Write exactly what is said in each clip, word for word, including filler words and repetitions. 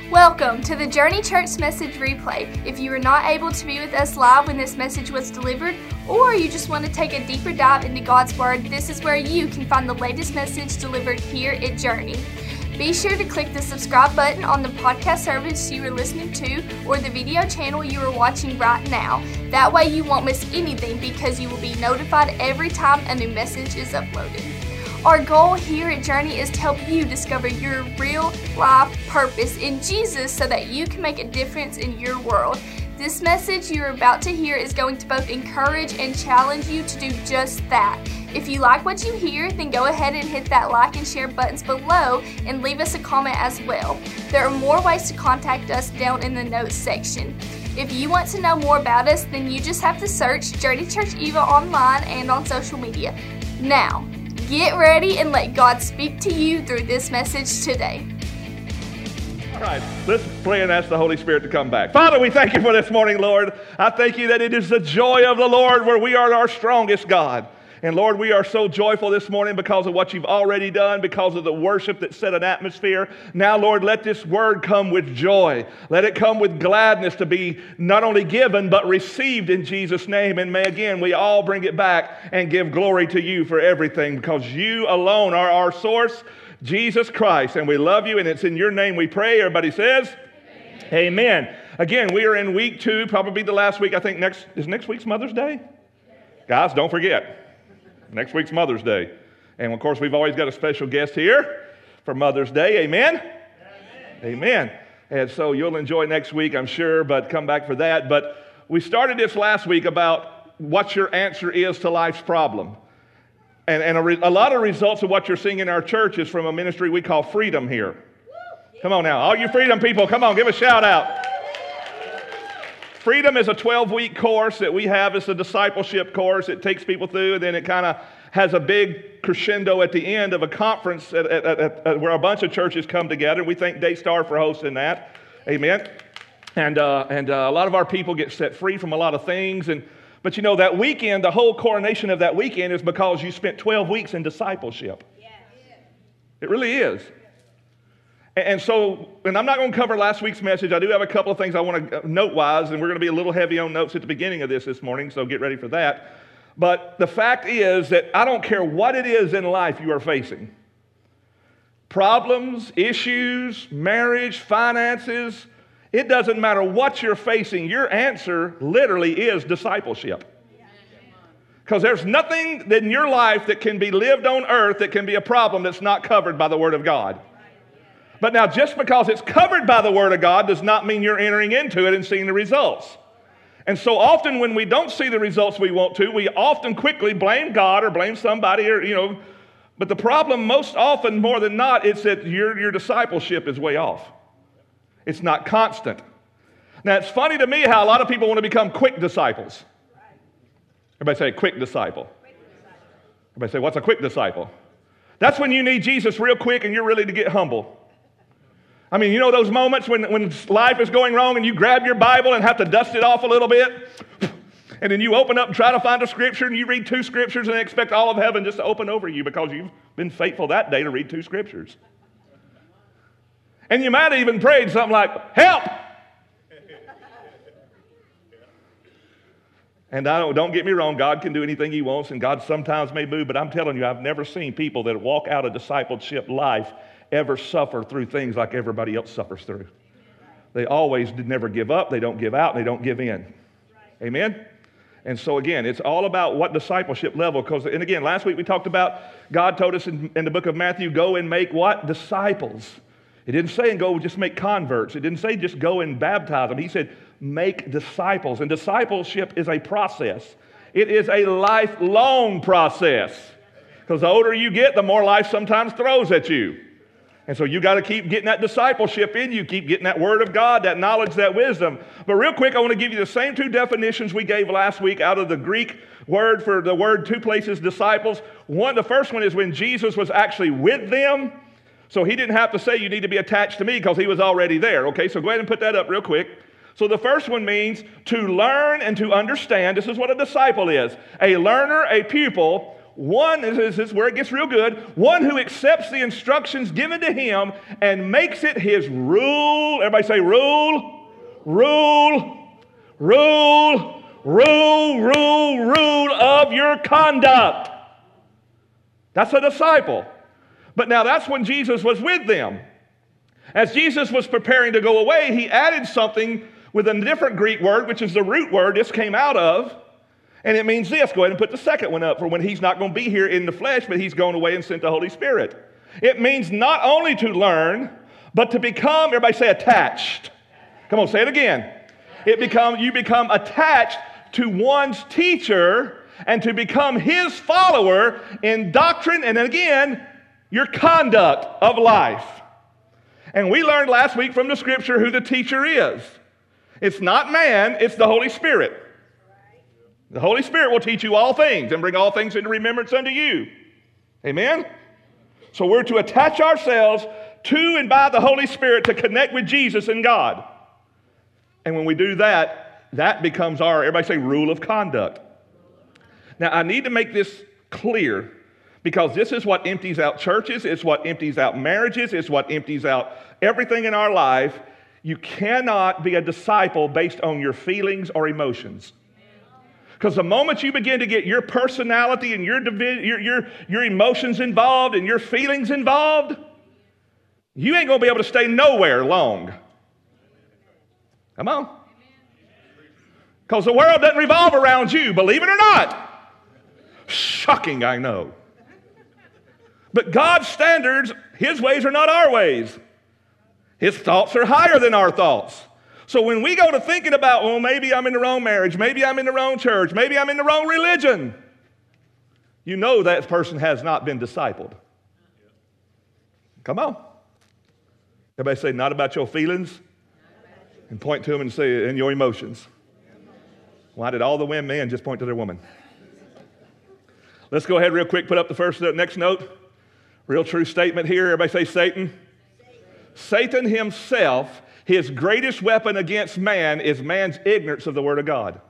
Welcome to the Journey Church Message Replay. If you were not able to be with us live when this message was delivered, or you just want to take a deeper dive into God's Word, this is where you can find the latest message delivered here at Journey. Be sure to click the subscribe button on the podcast service you are listening to or the video channel you are watching right now. That way you won't miss anything because you will be notified every time a new message is uploaded. Our goal here at Journey is to help you discover your real life purpose in Jesus so that you can make a difference in your world. This message you're about to hear is going to both encourage and challenge you to do just that. If you like what you hear, then go ahead and hit that like and share buttons below and leave us a comment as well. There are more ways to contact us down in the notes section. If you want to know more about us, then you just have to search Journey Church Eva online and on social media. Now, get ready and let God speak to you through this message today. All right, let's pray and ask the Holy Spirit to come back. Father, we thank you for this morning, Lord. I thank you that it is the joy of the Lord where we are our strongest God. And Lord, we are so joyful this morning because of what you've already done, because of the worship that set an atmosphere. Now, Lord, let this word come with joy. Let it come with gladness to be not only given, but received in Jesus' name. And may, again, we all bring it back and give glory to you for everything, because you alone are our source, Jesus Christ. And we love you, and it's in your name we pray. Everybody says, Amen. Amen. Again, we are in week two, probably the last week. I think next is next week's Mother's Day? Guys, don't forget. Next week's Mother's Day. And, of course, we've always got a special guest here for Mother's Day. Amen? Amen? Amen. And so you'll enjoy next week, I'm sure, but come back for that. But we started this last week about what your answer is to life's problem. And, and a, re- a lot of results of what you're seeing in our church is from a ministry we call Freedom here. Come on now. All you Freedom people, come on, give a shout out. Freedom is a twelve-week course that we have. It's a discipleship course. It takes people through, and then it kind of has a big crescendo at the end of a conference at, at, at, at, where a bunch of churches come together. We thank Daystar for hosting that. Amen. And uh, and uh, a lot of our people get set free from a lot of things. And but you know, that weekend, the whole coronation of that weekend is because you spent twelve weeks in discipleship. Yeah. It really is. And so, and I'm not going to cover last week's message. I do have a couple of things I want to note-wise, and we're going to be a little heavy on notes at the beginning of this this morning, so get ready for that. But the fact is that I don't care what it is in life you are facing. Problems, issues, marriage, finances, it doesn't matter what you're facing. Your answer literally is discipleship. Because there's nothing in your life that can be lived on earth that can be a problem that's not covered by the Word of God. But now, just because it's covered by the Word of God does not mean you're entering into it and seeing the results. And so often when we don't see the results we want to, we often quickly blame God or blame somebody, or, you know, but the problem most often, more than not, is that your, your discipleship is way off. It's not constant. Now, it's funny to me how a lot of people want to become quick disciples. Everybody say, quick disciple. Everybody say, what's a quick disciple? That's when you need Jesus real quick and you're ready to get humble. I mean, you know those moments when, when life is going wrong and you grab your Bible and have to dust it off a little bit? And then you open up and try to find a scripture and you read two scriptures and expect all of heaven just to open over you because you've been faithful that day to read two scriptures. And you might have even prayed something like, help! And I don't, don't get me wrong, God can do anything He wants, and God sometimes may move, but I'm telling you, I've never seen people that walk out a discipleship life ever suffer through things like everybody else suffers through. They always did never give up, they don't give out, and they don't give in. Amen? And so again, it's all about what discipleship level, because, and again, last week we talked about, God told us in, in the book of Matthew, go and make what? Disciples. It didn't say and go just make converts. It didn't say just go and baptize them. He said make disciples. And discipleship is a process. It is a lifelong process. Because the older you get, the more life sometimes throws at you. And so you got to keep getting that discipleship in you, keep getting that Word of God, that knowledge, that wisdom. But real quick, I want to give you the same two definitions we gave last week out of the Greek word for the word two places, disciples. One, the first one is when Jesus was actually with them. So He didn't have to say you need to be attached to me because He was already there. Okay, so go ahead and put that up real quick. So the first one means to learn and to understand. This is what a disciple is. A learner, a pupil, One, this is where it gets real good, one who accepts the instructions given to him and makes it his rule. Everybody say rule, rule, rule, rule, rule, rule of your conduct. That's a disciple. But now that's when Jesus was with them. As Jesus was preparing to go away, he added something with a different Greek word, which is the root word this came out of. And it means this. Go ahead and put the second one up for when he's not going to be here in the flesh, but he's gone away and sent the Holy Spirit. It means not only to learn, but to become, everybody say attached. Come on, say it again. It become, you become attached to one's teacher and to become his follower in doctrine and again, your conduct of life. And we learned last week from the scripture who the teacher is. It's not man, it's the Holy Spirit. The Holy Spirit will teach you all things and bring all things into remembrance unto you. Amen? So we're to attach ourselves to and by the Holy Spirit to connect with Jesus and God. And when we do that, that becomes our, everybody say, rule of conduct. Now, I need to make this clear because this is what empties out churches, it's what empties out marriages, it's what empties out everything in our life. You cannot be a disciple based on your feelings or emotions. Because the moment you begin to get your personality and your, your, your, your emotions involved and your feelings involved, you ain't going to be able to stay nowhere long. Come on. Because the world doesn't revolve around you, believe it or not. Shocking, I know. But God's standards, his ways are not our ways. His thoughts are higher than our thoughts. So when we go to thinking about, well, maybe I'm in the wrong marriage, maybe I'm in the wrong church, maybe I'm in the wrong religion, you know that person has not been discipled. Come on. Everybody say, not about your feelings, and point to them and say, in your emotions. Why did all the men just point to their woman? Let's go ahead real quick, put up the first uh, next note. Real true statement here. Everybody say Satan. Satan, Satan himself, his greatest weapon against man is man's ignorance of the Word of God.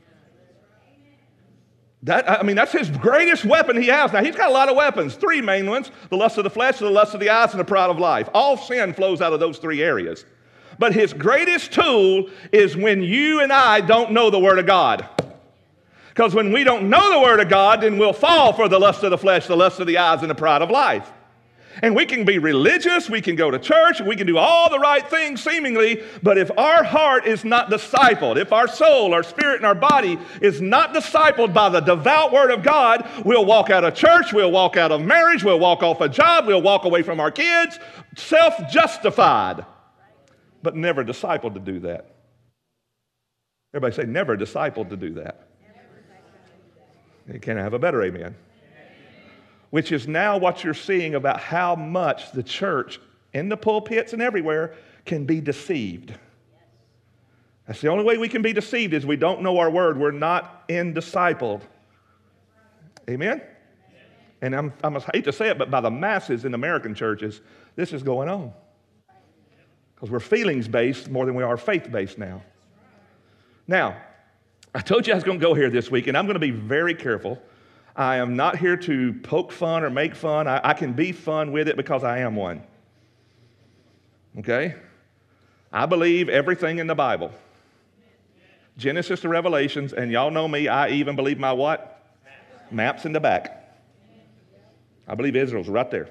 That, I mean, that's his greatest weapon he has. Now, he's got a lot of weapons, three main ones, the lust of the flesh, the lust of the eyes, and the pride of life. All sin flows out of those three areas. But his greatest tool is when you and I don't know the Word of God. Because when we don't know the Word of God, then we'll fall for the lust of the flesh, the lust of the eyes, and the pride of life. And we can be religious, we can go to church, we can do all the right things seemingly, but if our heart is not discipled, if our soul, our spirit, and our body is not discipled by the devout Word of God, we'll walk out of church, we'll walk out of marriage, we'll walk off a job, we'll walk away from our kids, self-justified, but never discipled to do that. Everybody say, never discipled to do that. You can't have a better amen. Which is now what you're seeing about how much the church in the pulpits and everywhere can be deceived. That's the only way we can be deceived is we don't know our word. We're not in discipled. Amen? And I'm, I'm, I hate to say it, but by the masses in American churches, this is going on. Because we're feelings-based more than we are faith-based now. Now, I told you I was going to go here this week, and I'm going to be very careful. I am not here to poke fun or make fun. I, I can be fun with it because I am one. Okay? I believe everything in the Bible. Genesis to Revelations, and y'all know me, I even believe my what? Maps in the back. I believe Israel's right there.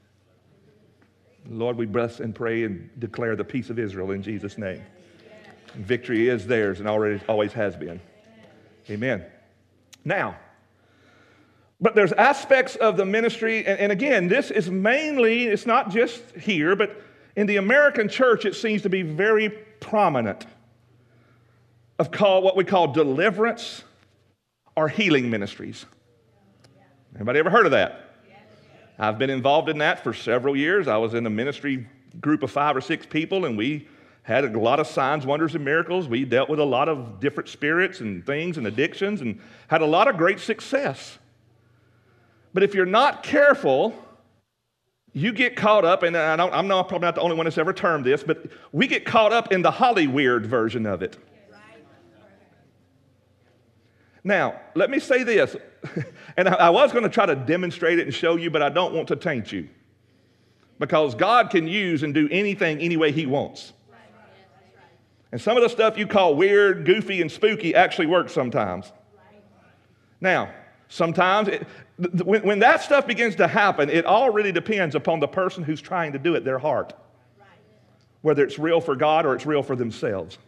Lord, we bless and pray and declare the peace of Israel in Jesus' name. And victory is theirs and already always has been. Amen. Now, but there's aspects of the ministry, and, and again, this is mainly, it's not just here, but in the American church, it seems to be very prominent of call, what we call deliverance or healing ministries. Anybody ever heard of that? I've been involved in that for several years. I was in a ministry group of five or six people, and we had a lot of signs, wonders, and miracles. We dealt with a lot of different spirits and things and addictions and had a lot of great success. But if you're not careful, you get caught up, and I don't, I'm not, probably not the only one that's ever termed this, but we get caught up in the Hollyweird version of it. Now, let me say this, and I, I was going to try to demonstrate it and show you, but I don't want to taint you. Because God can use and do anything any way he wants. And some of the stuff you call weird, goofy, and spooky actually works sometimes. Now, sometimes it, th- when, when that stuff begins to happen, it all really depends upon the person who's trying to do it, their heart. Whether it's real for God or it's real for themselves.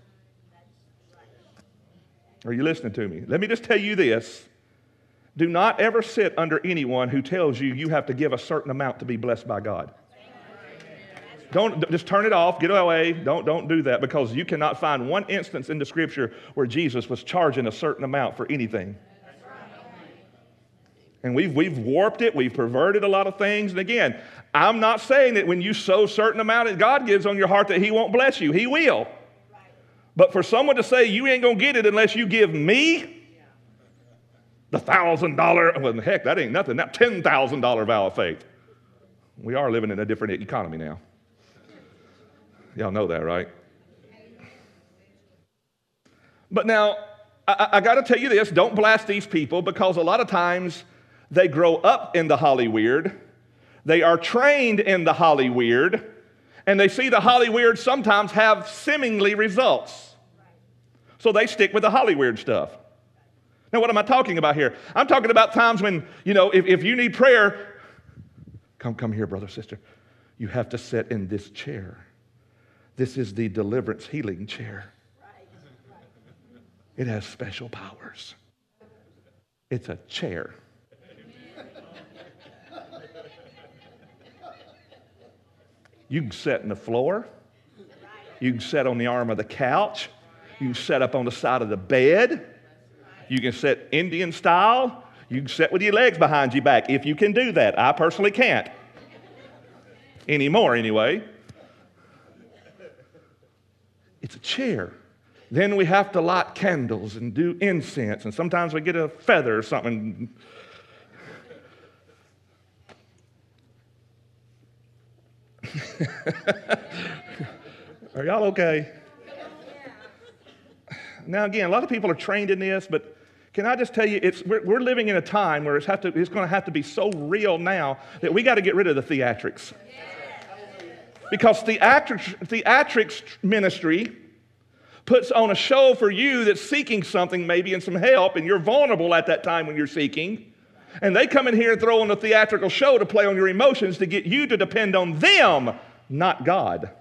Are you listening to me? Let me just tell you this. Do not ever sit under anyone who tells you you have to give a certain amount to be blessed by God. Don't just turn it off, get away. Don't, don't do that, because you cannot find one instance in the Scripture where Jesus was charging a certain amount for anything. And we've, we've warped it, we've perverted a lot of things. And again, I'm not saying that when you sow a certain amount that God gives on your heart that he won't bless you. He will. But for someone to say you ain't going to get it unless you give me the one thousand dollars, well, heck, that ain't nothing. That ten thousand dollars vow of faith. We are living in a different economy now. Y'all know that, right? But now, I, I got to tell you this. Don't blast these people, because a lot of times they grow up in the Holly Weird. They are trained in the Holly Weird. And they see the Holly Weird sometimes have seemingly results. So they stick with the Holly Weird stuff. Now, what am I talking about here? I'm talking about times when, you know, if, if you need prayer, come, come here, brother, sister. You have to sit in this chair. This is the deliverance healing chair. It has special powers. It's a chair. You can sit on the floor. You can sit on the arm of the couch. You can sit up on the side of the bed. You can sit Indian style. You can sit with your legs behind your back if you can do that. I personally can't. Anymore, anyway. It's a chair. Then we have to light candles and do incense, and sometimes we get a feather or something. Are y'all okay? Now again, a lot of people are trained in this, but can I just tell you, it's we're, we're living in a time where it's, have to, it's going to have to be so real now that we got to get rid of the theatrics. Because theatrics, theatrics ministry puts on a show for you that's seeking something maybe and some help, and you're vulnerable at that time when you're seeking. And they come in here and throw on a theatrical show to play on your emotions to get you to depend on them, not God.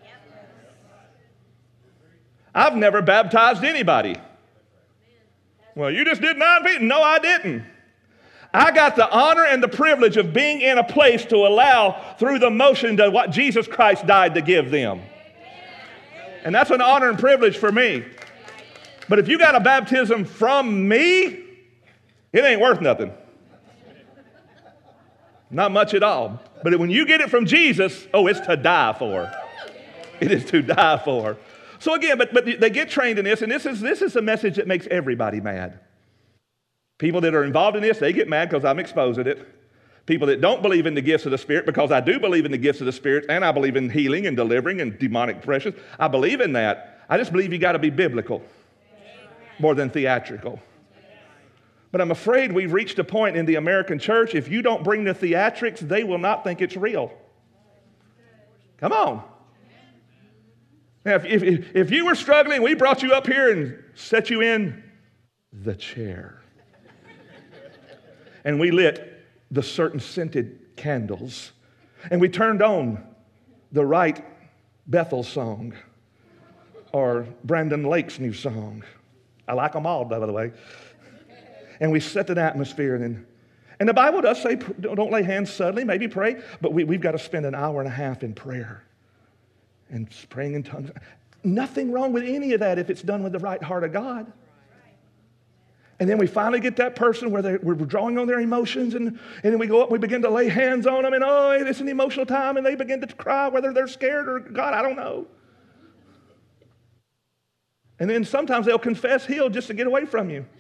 I've never baptized anybody. Well, you just did nine feet. No, I didn't. I got the honor and the privilege of being in a place to allow through the motion to what Jesus Christ died to give them. And that's an honor and privilege for me. But if you got a baptism from me, it ain't worth nothing. Not much at all. But when you get it from Jesus, oh, it's to die for. It is to die for. So again, but, but they get trained in this, and this is, this is a message that makes everybody mad. People that are involved in this, they get mad because I'm exposing it. People that don't believe in the gifts of the Spirit, because I do believe in the gifts of the Spirit, and I believe in healing and delivering and demonic oppression. I believe in that. I just believe you got to be biblical more than theatrical. But I'm afraid we've reached a point in the American church, if you don't bring the theatrics, they will not think it's real. Come on. Now, if, if, if you were struggling, we brought you up here and set you in the chair. And we lit the certain scented candles. And we turned on the right Bethel song or Brandon Lake's new song. I like them all, by the way. And we set an atmosphere. And, then, and the Bible does say, don't lay hands suddenly, maybe pray. But we, we've got to spend an hour and a half in prayer and praying in tongues. Nothing wrong with any of that if it's done with the right heart of God. And then we finally get that person where we're drawing on their emotions, and, and then we go up and we begin to lay hands on them, and oh, it's an emotional time, and they begin to cry, whether they're scared or God, I don't know. And then sometimes they'll confess healed just to get away from you.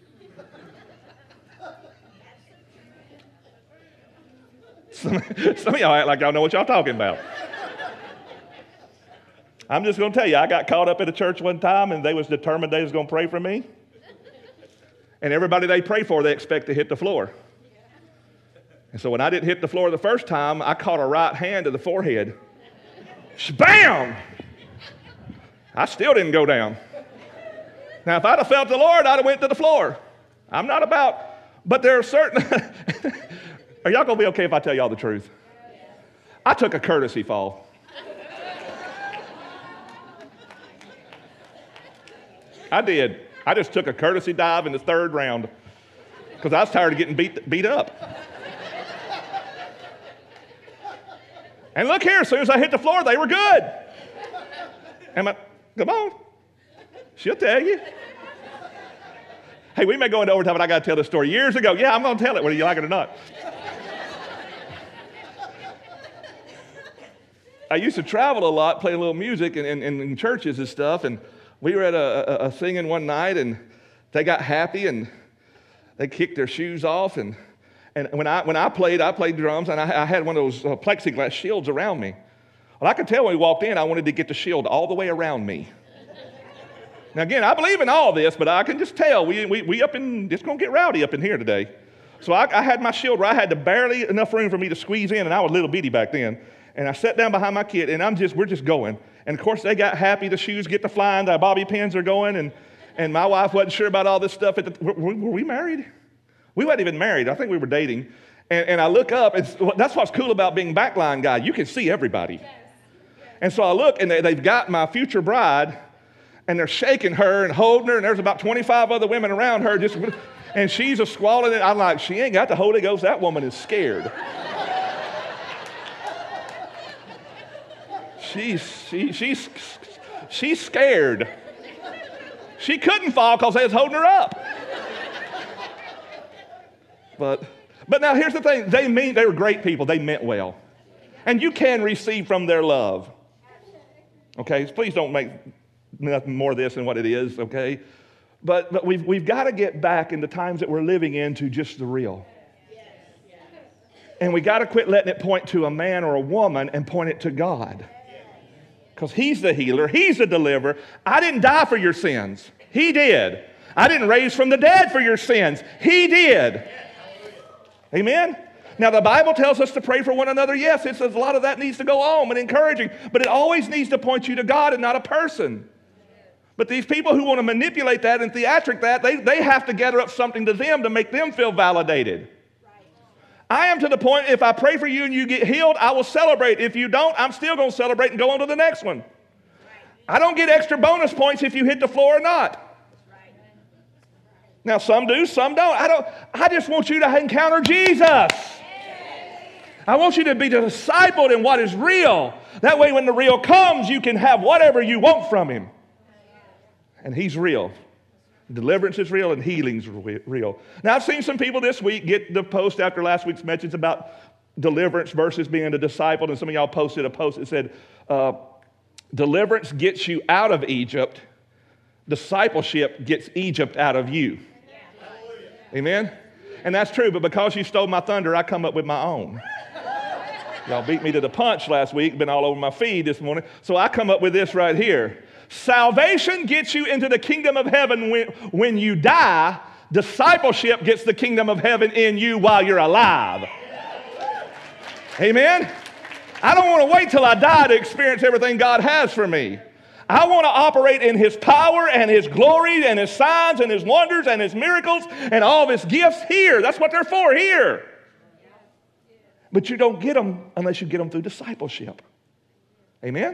Some, some of y'all act like y'all know what y'all talking about. I'm just going to tell you, I got caught up at a church one time, and they was determined they was going to pray for me. And everybody they pray for, they expect to hit the floor. And so when I didn't hit the floor the first time, I caught a right hand to the forehead. Bam! I still didn't go down. Now, if I'd have felt the Lord, I'd have went to the floor. I'm not about, but there are certain, are y'all going to be okay if I tell y'all the truth? I took a courtesy fall. I did. I just took a courtesy dive in the third round because I was tired of getting beat, beat up. And look here, as soon as I hit the floor, they were good. And my, come on. She'll tell you. Hey, we may go into overtime, but I got to tell this story. Years ago, yeah, I'm going to tell it whether you like it or not. I used to travel a lot, play a little music in, in, in churches and stuff, and we were at a, a, a singing one night, and they got happy, and they kicked their shoes off, and and when I when I played, I played drums, and I, I had one of those uh, plexiglass shields around me. Well, I could tell when we walked in, I wanted to get the shield all the way around me. Now, again, I believe in all this, but I can just tell we we, we up in, it's going to get rowdy up in here today. So I, I had my shield where I had to barely enough room for me to squeeze in, and I was little bitty back then. And I sat down behind my kid, and I'm just, we're just going. And of course, they got happy. The shoes get to flying. The bobby pins are going. And, and my wife wasn't sure about all this stuff. At the, were, were we married? We weren't even married. I think we were dating. And, and I look up. And that's what's cool about being backline guy. You can see everybody. Yes. Yes. And so I look, and they, they've got my future bride, and they're shaking her and holding her. And there's about twenty-five other women around her. Just, and she's a squalling it. I'm like, she ain't got the Holy Ghost. That woman is scared. She's, she, she's, she's scared. She couldn't fall because they was holding her up. But, but now here's the thing. They mean, they were great people. They meant well. And you can receive from their love. Okay? Please don't make nothing more of this than what it is, okay? But, but we've, we've got to get back in the times that we're living in to just the real. And we got to quit letting it point to a man or a woman and point it to God. Because he's the healer. He's the deliverer. I didn't die for your sins. He did. I didn't raise from the dead for your sins. He did. Amen? Now, the Bible tells us to pray for one another. Yes, it says a lot of that needs to go on and encouraging. But it always needs to point you to God and not a person. But these people who want to manipulate that and theatric that, they, they have to gather up something to them to make them feel validated. I am to the point, if I pray for you and you get healed, I will celebrate. If you don't, I'm still going to celebrate and go on to the next one. I don't get extra bonus points if you hit the floor or not. Now, some do, some don't. I don't. I just want you to encounter Jesus. I want you to be discipled in what is real. That way, when the real comes, you can have whatever you want from him. And he's real. Deliverance is real and healing's real. Now, I've seen some people this week get the post after last week's message about deliverance versus being a disciple. And some of y'all posted a post that said, uh, deliverance gets you out of Egypt. Discipleship gets Egypt out of you. Amen? And that's true, but because you stole my thunder, I come up with my own. Y'all beat me to the punch last week, been all over my feed this morning. So I come up with this right here. Salvation gets you into the kingdom of heaven when, when you die. Discipleship gets the kingdom of heaven in you while you're alive. Amen? I don't want to wait till I die to experience everything God has for me. I want to operate in his power and his glory and his signs and his wonders and his miracles and all of his gifts here. That's what they're for here. But you don't get them unless you get them through discipleship. Amen?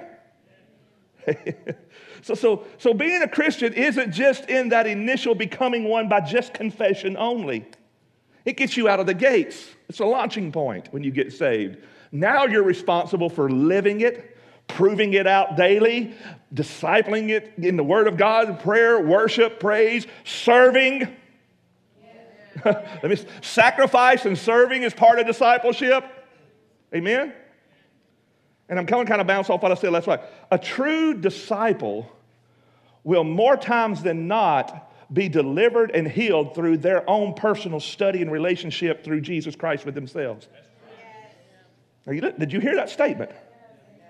so, so, so being a Christian isn't just in that initial becoming one by just confession only. It gets you out of the gates. It's a launching point when you get saved. Now you're responsible for living it, proving it out daily, discipling it in the Word of God, prayer, worship, praise, serving. Let me sacrifice and serving is part of discipleship. Amen? And I'm going to kind of bounce off what I said last week. A true disciple will more times than not be delivered and healed through their own personal study and relationship through Jesus Christ with themselves. Are you, did you hear that statement?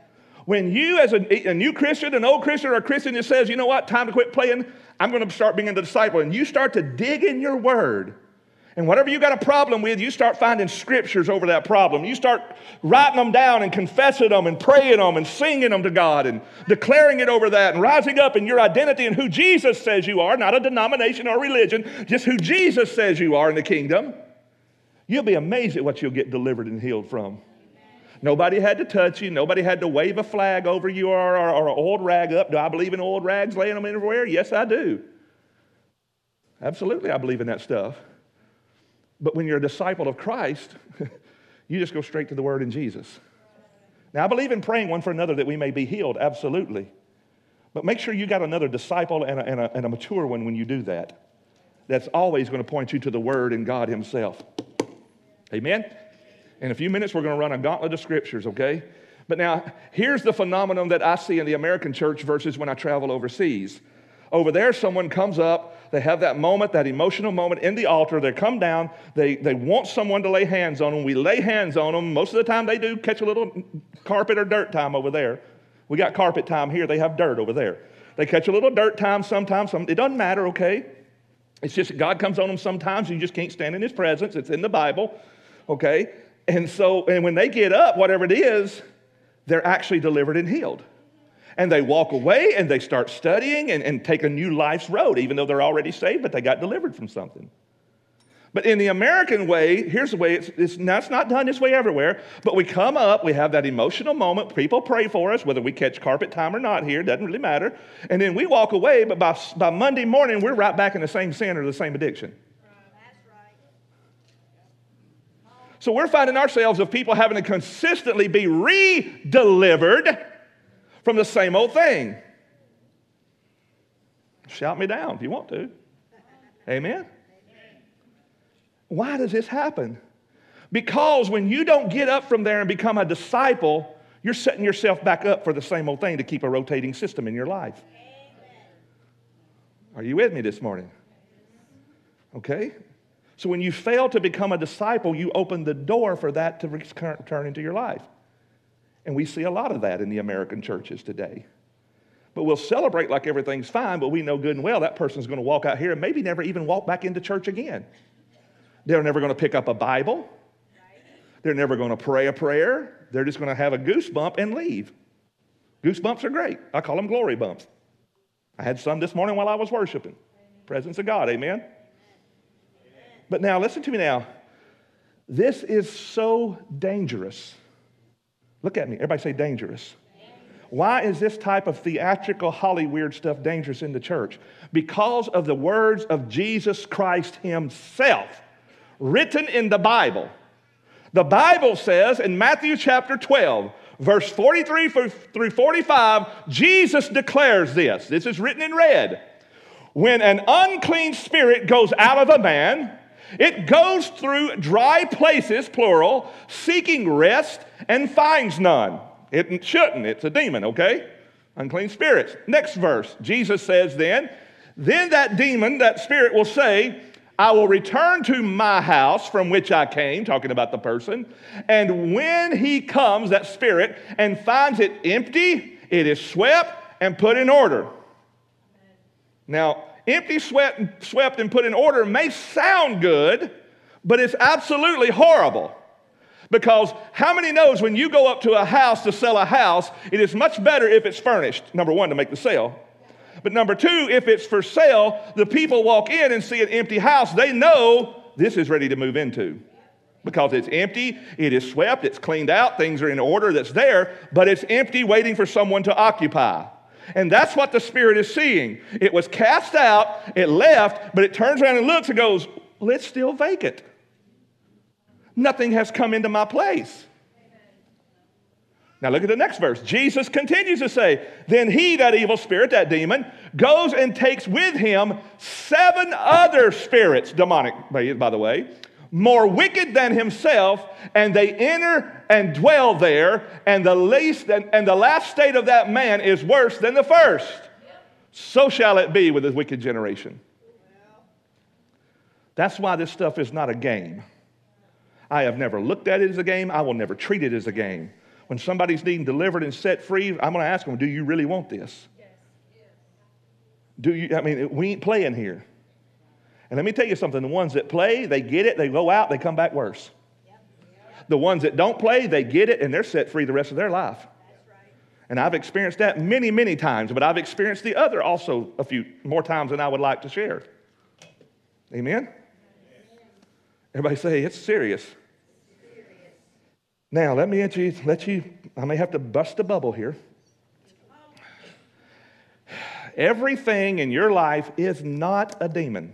When you, as a, a new Christian, an old Christian, or a Christian that says, you know what, time to quit playing, I'm going to start being a disciple, and you start to dig in your word, and whatever you got a problem with, you start finding scriptures over that problem. You start writing them down and confessing them and praying them and singing them to God and declaring it over that and rising up in your identity and who Jesus says you are, not a denomination or religion, just who Jesus says you are in the kingdom. You'll be amazed at what you'll get delivered and healed from. Nobody had to touch you. Nobody had to wave a flag over you or, or, or an old rag up. Do I believe in old rags, laying them everywhere? Yes, I do. Absolutely, I believe in that stuff. But when you're a disciple of Christ, you just go straight to the Word in Jesus. Now, I believe in praying one for another that we may be healed, absolutely. But make sure you got another disciple and a, and a, and a mature one when you do that. That's always going to point you to the Word and God Himself. Amen? In a few minutes, we're going to run a gauntlet of scriptures, okay? But now, here's the phenomenon that I see in the American church versus when I travel overseas. Over there, someone comes up, they have that moment, that emotional moment in the altar, they come down, they, they want someone to lay hands on them. We lay hands on them. Most of the time, they do catch a little carpet or dirt time over there. We got carpet time here. They have dirt over there. They catch a little dirt time sometimes. Some, it doesn't matter, okay? It's just God comes on them sometimes. You just can't stand in His presence. It's in the Bible, okay? And so, and when they get up, whatever it is, they're actually delivered and healed. And they walk away and they start studying and, and take a new life's road, even though they're already saved, but they got delivered from something. But in the American way, here's the way, it's, it's, now it's not done this way everywhere, but we come up, we have that emotional moment, people pray for us, whether we catch carpet time or not here, doesn't really matter. And then we walk away, but by, by Monday morning, we're right back in the same sin or the same addiction. So we're finding ourselves of people having to consistently be re-delivered from the same old thing. Shout me down if you want to. Amen? Why does this happen? Because when you don't get up from there and become a disciple, you're setting yourself back up for the same old thing to keep a rotating system in your life. Are you with me this morning? Okay? So when you fail to become a disciple, you open the door for that to return into your life. And we see a lot of that in the American churches today. But we'll celebrate like everything's fine, but we know good and well that person's going to walk out here and maybe never even walk back into church again. They're never going to pick up a Bible. They're never going to pray a prayer. They're just going to have a goosebump and leave. Goosebumps are great. I call them glory bumps. I had some this morning while I was worshiping. Presence of God, amen? But now, listen to me now. This is so dangerous. Look at me. Everybody say dangerous. Why is this type of theatrical, Hollywood stuff dangerous in the church? Because of the words of Jesus Christ Himself, written in the Bible. The Bible says in Matthew chapter twelve, verse forty-three through forty-five, Jesus declares this. This is written in red. When an unclean spirit goes out of a man, it goes through dry places, plural, seeking rest and finds none. It shouldn't. It's a demon, okay? Unclean spirits. Next verse. Jesus says then, then that demon, that spirit will say, I will return to my house from which I came, talking about the person, and when he comes, that spirit, and finds it empty, it is swept and put in order. Now, empty, swept, swept, and put in order may sound good, but it's absolutely horrible. Because how many knows when you go up to a house to sell a house, it is much better if it's furnished, number one, to make the sale. But number two, if it's for sale, the people walk in and see an empty house, they know this is ready to move into. Because it's empty, it is swept, it's cleaned out, things are in order that's there, but it's empty waiting for someone to occupy. And that's what the spirit is seeing. It was cast out, it left, but it turns around and looks and goes, well, it's still vacant. Nothing has come into my place. Now look at the next verse. Jesus continues to say, then he, that evil spirit, that demon, goes and takes with him seven other spirits, demonic, by the way, more wicked than himself, and they enter and dwell there, and the least and, and the last state of that man is worse than the first. So shall it be with this wicked generation. That's why this stuff is not a game. I have never looked at it as a game. I will never treat it as a game. When somebody's needing delivered and set free, I'm going to ask them, do you really want this? Do you? I mean, we ain't playing here. And let me tell you something. The ones that play, they get it, they go out, they come back worse. The ones that don't play, they get it, and they're set free the rest of their life. And I've experienced that many, many times, but I've experienced the other also a few more times than I would like to share. Amen? Everybody say, it's serious. Now, let me let you, let you, I may have to bust a bubble here. Everything in your life is not a demon.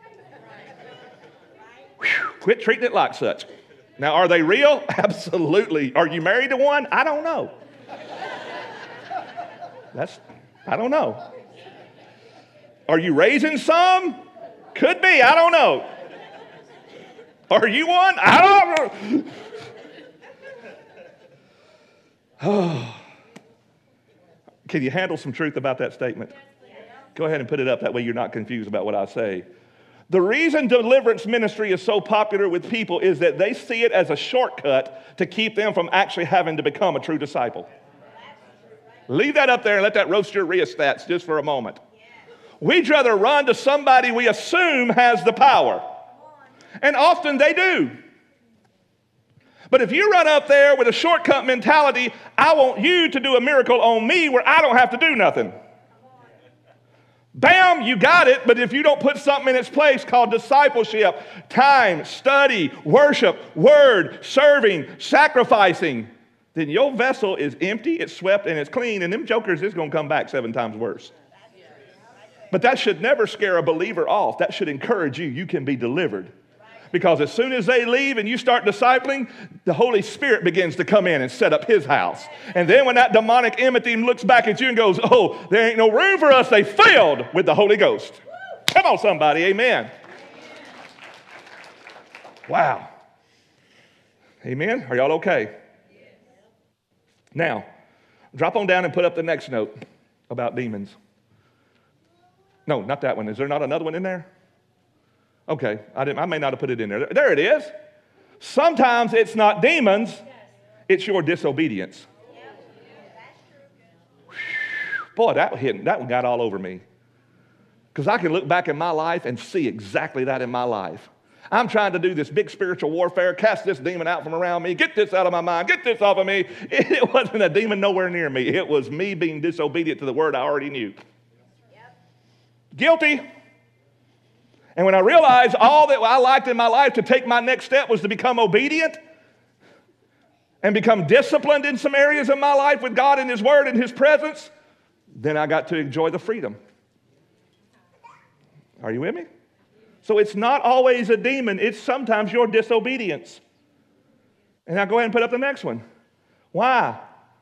Whew, quit treating it like such. Now, are they real? Absolutely. Are you married to one? I don't know. That's, I don't know. Are you raising some? Could be. I don't know. Are you one? I don't know. Oh. Can you handle some truth about that statement? Go ahead and put it up. That way you're not confused about what I say. The reason deliverance ministry is so popular with people is that they see it as a shortcut to keep them from actually having to become a true disciple. Leave that up there and let that roast your rheostats just for a moment. We'd rather run to somebody we assume has the power. And often they do. But if you run up there with a shortcut mentality, I want you to do a miracle on me where I don't have to do nothing. Bam, you got it, but if you don't put something in its place called discipleship, time, study, worship, word, serving, sacrificing, then your vessel is empty, it's swept, and it's clean, and them jokers is going to come back seven times worse. But that should never scare a believer off. That should encourage you. You can be delivered. Because as soon as they leave and you start discipling, the Holy Spirit begins to come in and set up his house. And then when that demonic enmity looks back at you and goes, oh, there ain't no room for us, they filled with the Holy Ghost. Come on, somebody, amen. Wow. Amen. Are y'all okay? Now, drop on down and put up the next note about demons. No, not that one. Is there not another one in there? Okay, I, didn't, I may not have put it in there. There it is. Sometimes it's not demons, it's your disobedience. Boy, that hit, that one got all over me. Because I can look back in my life and see exactly that in my life. I'm trying to do this big spiritual warfare, cast this demon out from around me, get this out of my mind, get this off of me. It, it wasn't a demon nowhere near me. It was me being disobedient to the word I already knew. Guilty. And when I realized all that I liked in my life to take my next step was to become obedient and become disciplined in some areas of my life with God and his word and his presence, then I got to enjoy the freedom. Are you with me? So it's not always a demon. It's sometimes your disobedience. And now go ahead and put up the next one. Why?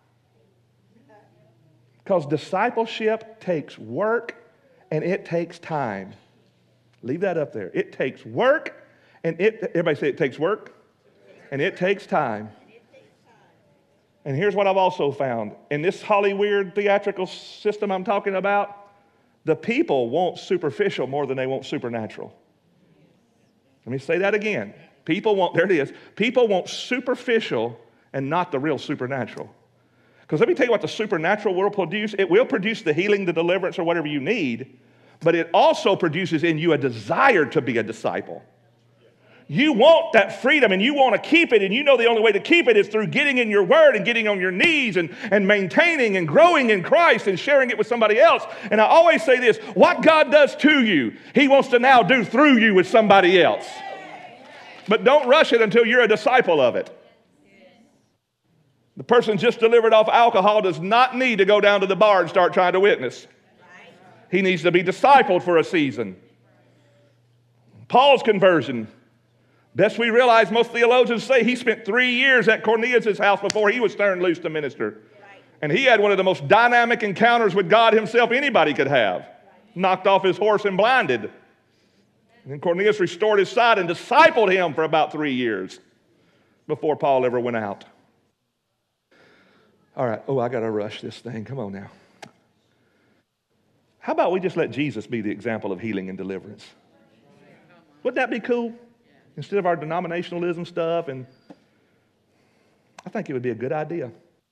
Because discipleship takes work and it takes time. Leave that up there. It takes work, and it, everybody say it takes work, and it takes time. And here's what I've also found. In this Hollywood theatrical system I'm talking about, the people want superficial more than they want supernatural. Let me say that again. People want, there it is, people want superficial and not the real supernatural. Because let me tell you what the supernatural will produce. It will produce the healing, the deliverance, or whatever you need. But it also produces in you a desire to be a disciple. You want that freedom and you want to keep it, and you know the only way to keep it is through getting in your word and getting on your knees and, and maintaining and growing in Christ and sharing it with somebody else. And I always say this, what God does to you, he wants to now do through you with somebody else. But don't rush it until you're a disciple of it. The person just delivered off alcohol does not need to go down to the bar and start trying to witness. He needs to be discipled for a season. Paul's conversion. Best we realize, most theologians say he spent three years at Cornelius' house before he was turned loose to minister. And he had one of the most dynamic encounters with God himself anybody could have. Knocked off his horse and blinded. And then Cornelius restored his sight and discipled him for about three years before Paul ever went out. All right. Oh, I got to rush this thing. Come on now. How about we just let Jesus be the example of healing and deliverance? Wouldn't that be cool? Instead of our denominationalism stuff, and I think it would be a good idea.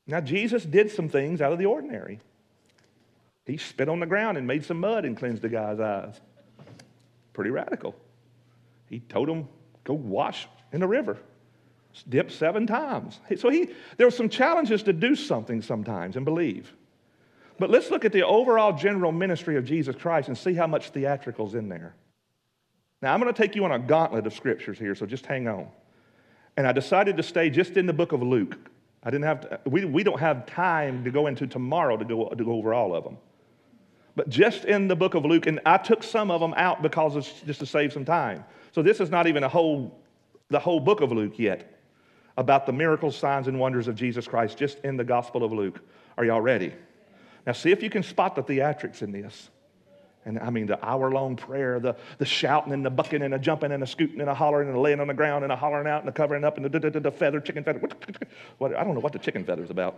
Now, Jesus did some things out of the ordinary. He spit on the ground and made some mud and cleansed the guy's eyes. Pretty radical. He told him, go wash in the river. Dip seven times. So he, there were some challenges to do something sometimes and believe. But let's look at the overall general ministry of Jesus Christ and see how much theatrical's in there. Now, I'm going to take you on a gauntlet of scriptures here, so just hang on. And I decided to stay just in the book of Luke. I didn't have to, we, we don't have time to go into tomorrow to go, to go over all of them. But just in the book of Luke, and I took some of them out because it's just to save some time. So this is not even a whole, the whole book of Luke yet, about the miracles, signs, and wonders of Jesus Christ, just in the Gospel of Luke. Are y'all ready? Now see if you can spot the theatrics in this. And I mean the hour-long prayer, the, the shouting and the bucking and the jumping and the scooting and the hollering and the laying on the ground and the hollering out and the covering up and the, the, the, the feather, chicken feather. What, I don't know what the chicken feather's about.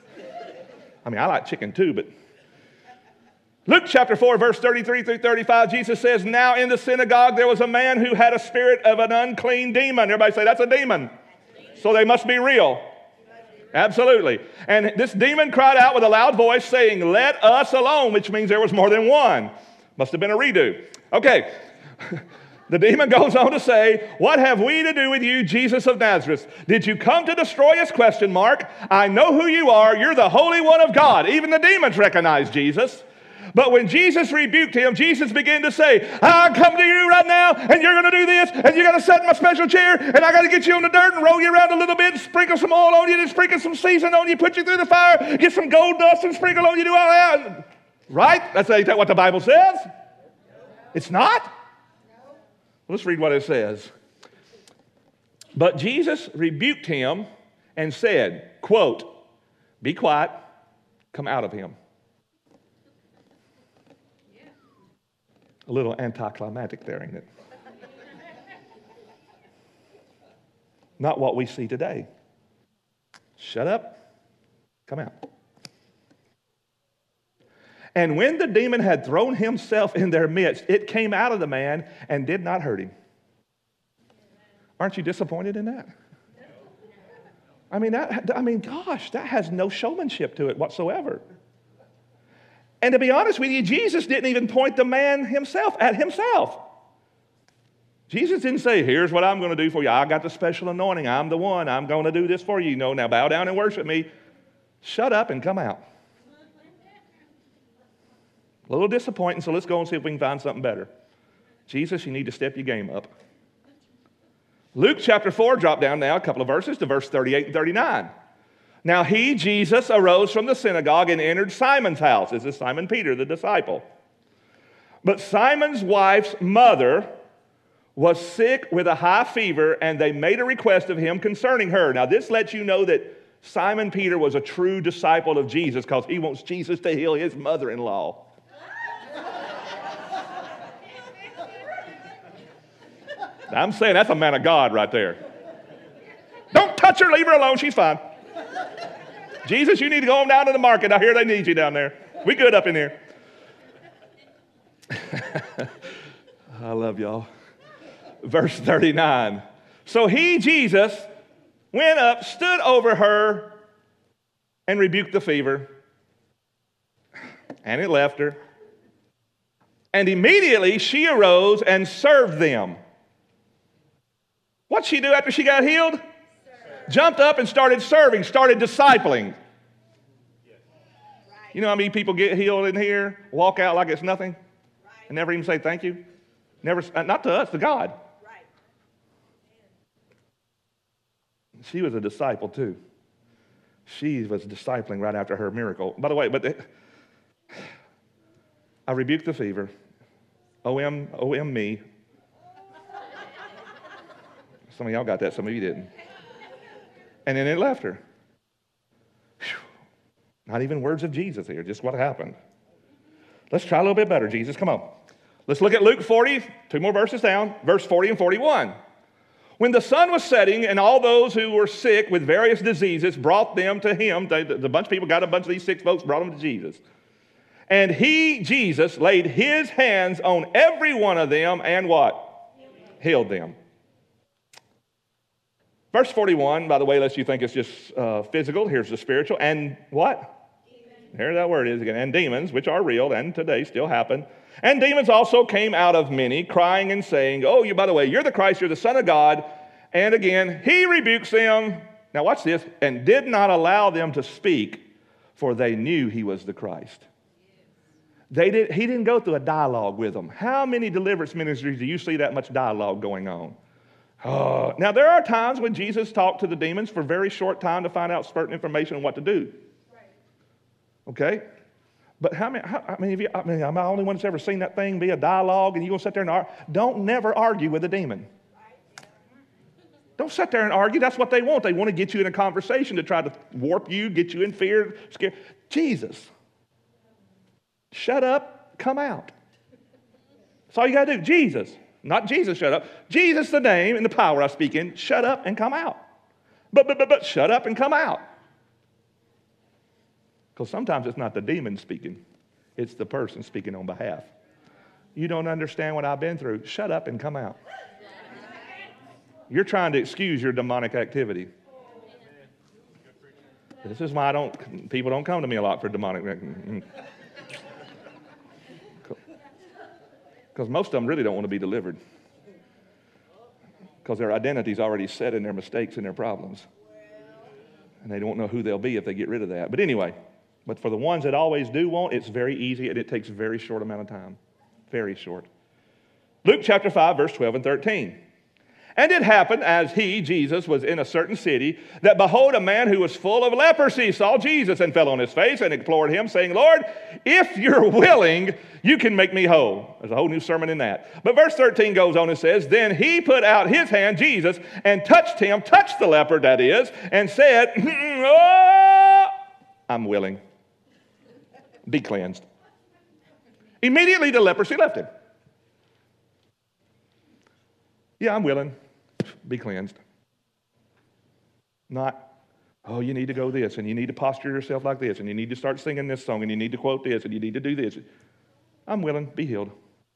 I mean, I like chicken too, but... Luke chapter four, verse thirty-three through thirty-five, Jesus says, now in the synagogue there was a man who had a spirit of an unclean demon. Everybody say, that's a demon. So they must be real. Absolutely. And this demon cried out with a loud voice saying, let us alone, which means there was more than one. Must have been a redo. Okay. The demon goes on to say, what have we to do with you, Jesus of Nazareth? Did you come to destroy us? Question mark. I know who you are. You're the Holy One of God. Even the demons recognize Jesus. But when Jesus rebuked him, Jesus began to say, I come to you right now, and you're going to do this, and you're going to sit in my special chair, and I got to get you on the dirt and roll you around a little bit, and sprinkle some oil on you, and sprinkle some seasoning on you, put you through the fire, get some gold dust and sprinkle on you, do all that. Right? That's what the Bible says. It's not? Let's read what it says. But Jesus rebuked him and said, quote, be quiet, come out of him. A little anticlimactic there, ain't it? Not what we see today. Shut up, come out. And when the demon had thrown himself in their midst, it came out of the man and did not hurt him. Aren't you disappointed in that? I mean, that, I mean, gosh, that has no showmanship to it whatsoever. And to be honest with you, Jesus didn't even point the man himself at himself. Jesus didn't say, here's what I'm going to do for you. I got the special anointing. I'm the one. I'm going to do this for you. No, now bow down and worship me. Shut up and come out. A little disappointing, so let's go and see if we can find something better. Jesus, you need to step your game up. Luke chapter four, drop down now a couple of verses to verse thirty-eight and thirty-nine. Now he, Jesus, arose from the synagogue and entered Simon's house. This is Simon Peter, the disciple. But Simon's wife's mother was sick with a high fever, and they made a request of him concerning her. Now this lets you know that Simon Peter was a true disciple of Jesus because he wants Jesus to heal his mother-in-law. I'm saying that's a man of God right there. Don't touch her, leave her alone, she's fine. Jesus, you need to go on down to the market. I hear they need you down there. We good up in here. I love y'all. Verse thirty-nine. So he, Jesus, went up, stood over her, and rebuked the fever. And it left her. And immediately she arose and served them. What'd she do after she got healed? Jumped up and started serving, started discipling. You know how many people get healed in here, walk out like it's nothing, and never even say thank you? Never, not to us, to God. She was a disciple too. She was discipling right after her miracle. By the way, but I rebuked the fever. O M, O M me. Some of y'all got that, some of you didn't. And then it left her. Whew. Not even words of Jesus here, just what happened. Let's try a little bit better, Jesus. Come on. Let's look at Luke forty, two more verses down, verse forty and forty-one. When the sun was setting and all those who were sick with various diseases brought them to him, they, the bunch of people got a bunch of these sick folks, brought them to Jesus. And he, Jesus, laid his hands on every one of them and what? Healed them. Verse forty-one, by the way, lest you think it's just uh, physical, here's the spiritual. And what? Demons. There that word is again. And demons, which are real and today still happen. And demons also came out of many, crying and saying, oh, you, by the way, you're the Christ, you're the Son of God. And again, he rebukes them. Now watch this. And did not allow them to speak, for they knew he was the Christ. They did, he didn't go through a dialogue with them. How many deliverance ministries do you see that much dialogue going on? Oh, now, there are times when Jesus talked to the demons for a very short time to find out certain information on what to do. Okay? But how many, how, I mean, if you, I mean, I'm the only one that's ever seen that thing be a dialogue and you're going to sit there and argue. Don't never argue with a demon. Don't sit there and argue. That's what they want. They want to get you in a conversation to try to warp you, get you in fear, scare. Jesus. Shut up, come out. That's all you got to do. Jesus. Not Jesus, shut up. Jesus, the name and the power I speak in, shut up and come out. But, but, but, but, shut up and come out. Because sometimes it's not the demon speaking. It's the person speaking on behalf. You don't understand what I've been through. Shut up and come out. You're trying to excuse your demonic activity. This is why I don't, people don't come to me a lot for demonic. Because most of them really don't want to be delivered. Because their identity's already set in their mistakes and their problems. And they don't know who they'll be if they get rid of that. But anyway, but for the ones that always do want, it's very easy and it takes a very short amount of time. Very short. Luke chapter five, verse twelve and thirteen. And it happened as he, Jesus, was in a certain city, that behold, a man who was full of leprosy saw Jesus and fell on his face and implored him, saying, Lord, if you're willing, you can make me whole. There's a whole new sermon in that. But verse thirteen goes on and says, then he put out his hand, Jesus, and touched him, touched the leper, that is, and said, oh, I'm willing. Be cleansed. Immediately the leprosy left him. Yeah, I'm willing. Be cleansed. Not, oh, you need to go this, and you need to posture yourself like this, and you need to start singing this song, and you need to quote this, and you need to do this. I'm willing. Be healed.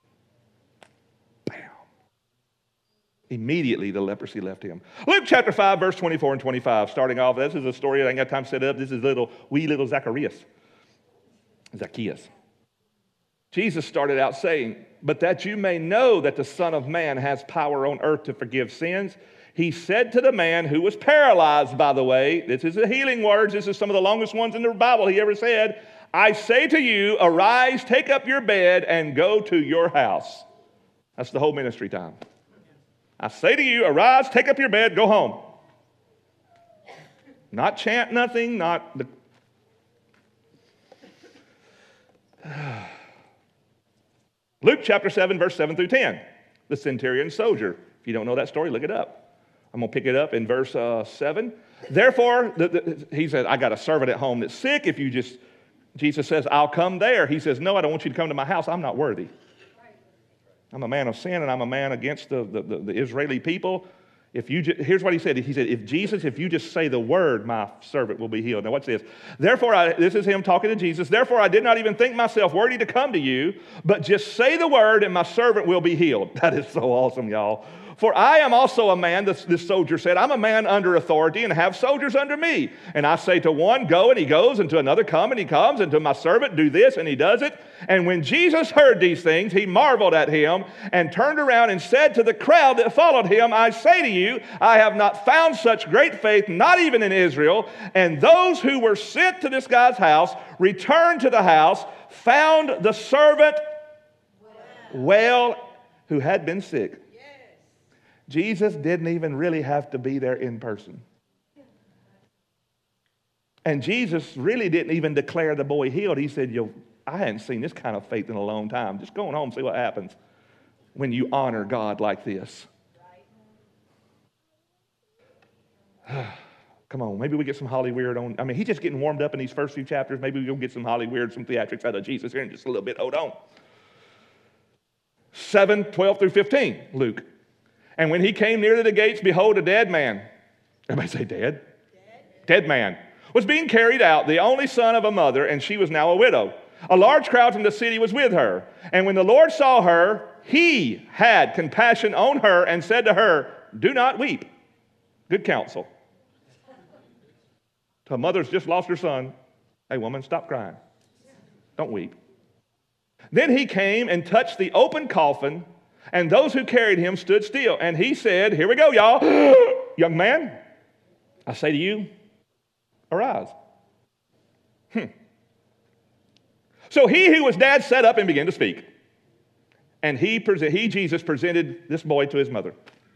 Bam. Immediately the leprosy left him. Luke chapter five, verse twenty-four and twenty-five. Starting off, this is a story I ain't got time to set up. This is little, wee little Zacharias. Zacchaeus. Jesus started out saying, but that you may know that the Son of Man has power on earth to forgive sins, he said to the man who was paralyzed, by the way, this is the healing words, this is some of the longest ones in the Bible he ever said, I say to you, arise, take up your bed, and go to your house. That's the whole ministry time. I say to you, arise, take up your bed, go home. Not chant nothing, not the... Luke chapter seven, verse seven through ten. The centurion soldier. If you don't know that story, look it up. I'm going to pick it up in verse uh, seven. Therefore, the, the, he said, I got a servant at home that's sick. If you just, Jesus says, I'll come there. He says, no, I don't want you to come to my house. I'm not worthy. I'm a man of sin, and I'm a man against the, the, the, the Israeli people. If you just, here's what he said. He said, if Jesus, if you just say the word, my servant will be healed. Now watch this. Therefore, I, this is him talking to Jesus. Therefore, I did not even think myself worthy to come to you, but just say the word and my servant will be healed. That is so awesome, y'all. For I am also a man, this, this soldier said, I'm a man under authority and have soldiers under me. And I say to one, go, and he goes, and to another, come, and he comes, and to my servant, do this, and he does it. And when Jesus heard these things, he marveled at him and turned around and said to the crowd that followed him, I say to you, I have not found such great faith, not even in Israel. And those who were sent to this guy's house returned to the house, found the servant well who had been sick. Jesus didn't even really have to be there in person. And Jesus really didn't even declare the boy healed. He said, Yo, I hadn't seen this kind of faith in a long time. Just go on home and see what happens when you honor God like this. Come on, maybe we get some Hollywood on. I mean, he's just getting warmed up in these first few chapters. Maybe we'll get some Hollywood, some theatrics out of Jesus here in just a little bit. Hold on. seven, twelve through fifteen, Luke. And when he came near to the gates, behold, a dead man. Everybody say dead? Dead. Dead man. Was being carried out, the only son of a mother, and she was now a widow. A large crowd from the city was with her. And when the Lord saw her, he had compassion on her and said to her, do not weep. Good counsel. A mother's just lost her son. Hey, woman, stop crying. Don't weep. Then he came and touched the open coffin, and those who carried him stood still. And he said, here we go, y'all. Young man, I say to you, arise. Hmm. So he who was dead sat up and began to speak. And he, he, Jesus, presented this boy to his mother.